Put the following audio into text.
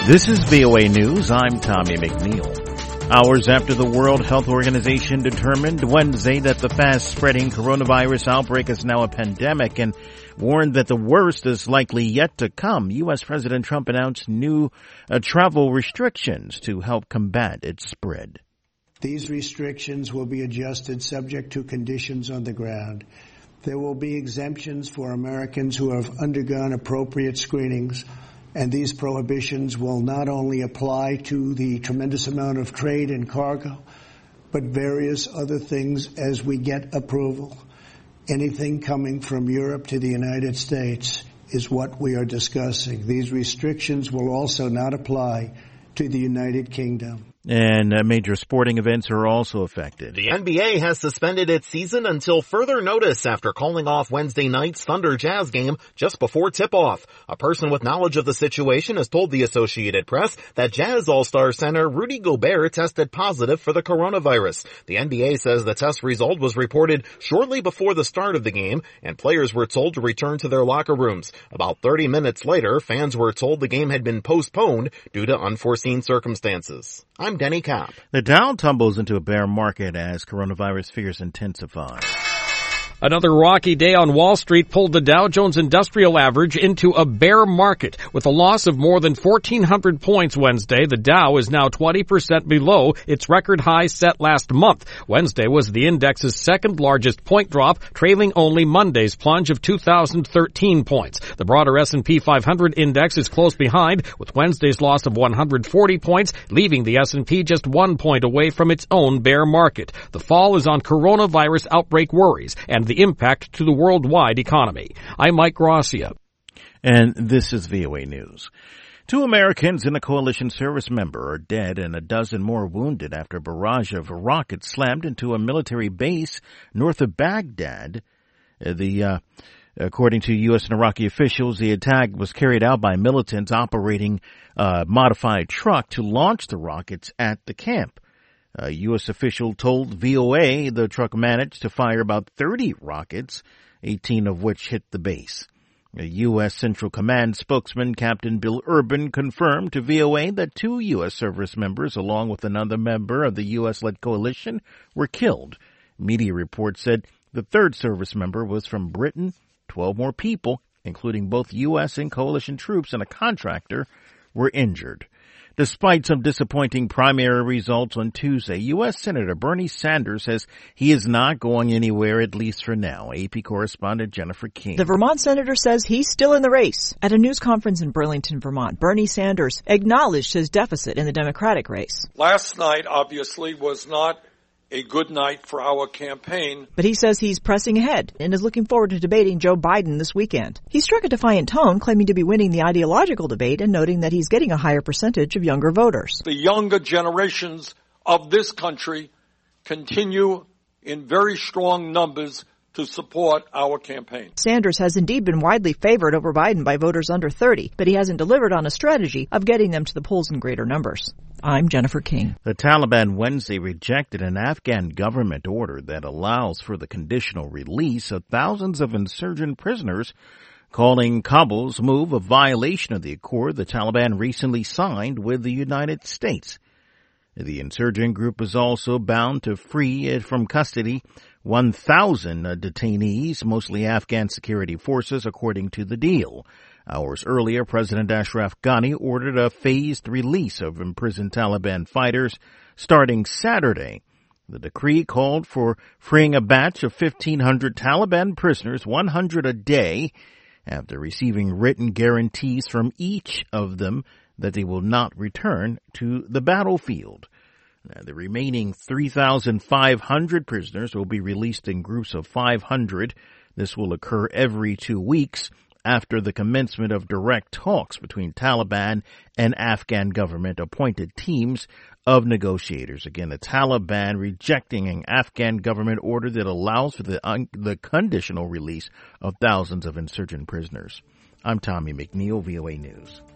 This is VOA News. I'm Tommy McNeil. Hours after the World Health Organization determined Wednesday that the fast-spreading coronavirus outbreak is now a pandemic and warned that the worst is likely yet to come, U.S. President Trump announced new travel restrictions to help combat its spread. These restrictions will be adjusted subject to conditions on the ground. There will be exemptions for Americans who have undergone appropriate screenings, and these prohibitions will not only apply to the tremendous amount of trade and cargo, but various other things as we get approval. Anything coming from Europe to the United States is what we are discussing. These restrictions will also not apply to the United Kingdom. And major sporting events are also affected. The NBA has suspended its season until further notice after calling off Wednesday night's Thunder Jazz game just before tip-off. A person with knowledge of the situation has told the Associated Press that Jazz All-Star center Rudy Gobert tested positive for the coronavirus. The NBA says the test result was reported shortly before the start of the game, and players were told to return to their locker rooms. About 30 minutes later, fans were told the game had been postponed due to unforeseen circumstances. I'm Denny Kopp. The Dow tumbles into a bear market as coronavirus fears intensify. Another rocky day on Wall Street pulled the Dow Jones Industrial Average into a bear market. With a loss of more than 1,400 points Wednesday, the Dow is now 20% below its record high set last month. Wednesday was the index's second largest point drop, trailing only Monday's plunge of 2,013 points. The broader S&P 500 index is close behind, with Wednesday's loss of 140 points, leaving the S&P just 1 point away from its own bear market. The fall is on coronavirus outbreak worries and the impact to the worldwide economy. I'm Mike Gracia. And this is VOA News. 2 Americans and a coalition service member are dead and a dozen more wounded after a barrage of rockets slammed into a military base north of Baghdad. According to U.S. and Iraqi officials, the attack was carried out by militants operating a modified truck to launch the rockets at the camp. A U.S. official told VOA the truck managed to fire about 30 rockets, 18 of which hit the base. A U.S. Central Command spokesman, Captain Bill Urban, confirmed to VOA that 2 U.S. service members, along with another member of the U.S.-led coalition, were killed. Media reports said the third service member was from Britain. 12 more people, including both U.S. and coalition troops and a contractor, were injured. Despite some disappointing primary results on Tuesday, U.S. Senator Bernie Sanders says he is not going anywhere, at least for now. AP correspondent Jennifer King. The Vermont senator says he's still in the race. At a news conference in Burlington, Vermont, Bernie Sanders acknowledged his deficit in the Democratic race. Last night, obviously, was not a good night for our campaign. But he says he's pressing ahead and is looking forward to debating Joe Biden this weekend. He struck a defiant tone, claiming to be winning the ideological debate and noting that he's getting a higher percentage of younger voters. The younger generations of this country continue in very strong numbers to support our campaign. Sanders has indeed been widely favored over Biden by voters under 30, but he hasn't delivered on a strategy of getting them to the polls in greater numbers. I'm Jennifer King. The Taliban Wednesday rejected an Afghan government order that allows for the conditional release of thousands of insurgent prisoners, calling Kabul's move a violation of the accord the Taliban recently signed with the United States. The insurgent group is also bound to free from custody 1,000 detainees, mostly Afghan security forces, according to the deal. Hours earlier, President Ashraf Ghani ordered a phased release of imprisoned Taliban fighters starting Saturday. The decree called for freeing a batch of 1,500 Taliban prisoners, 100 a day, after receiving written guarantees from each of them that they will not return to the battlefield. The remaining 3,500 prisoners will be released in groups of 500. This will occur every 2 weeks after the commencement of direct talks between Taliban and Afghan government-appointed teams of negotiators. Again, the Taliban rejecting an Afghan government order that allows for the conditional release of thousands of insurgent prisoners. I'm Tommy McNeil, VOA News.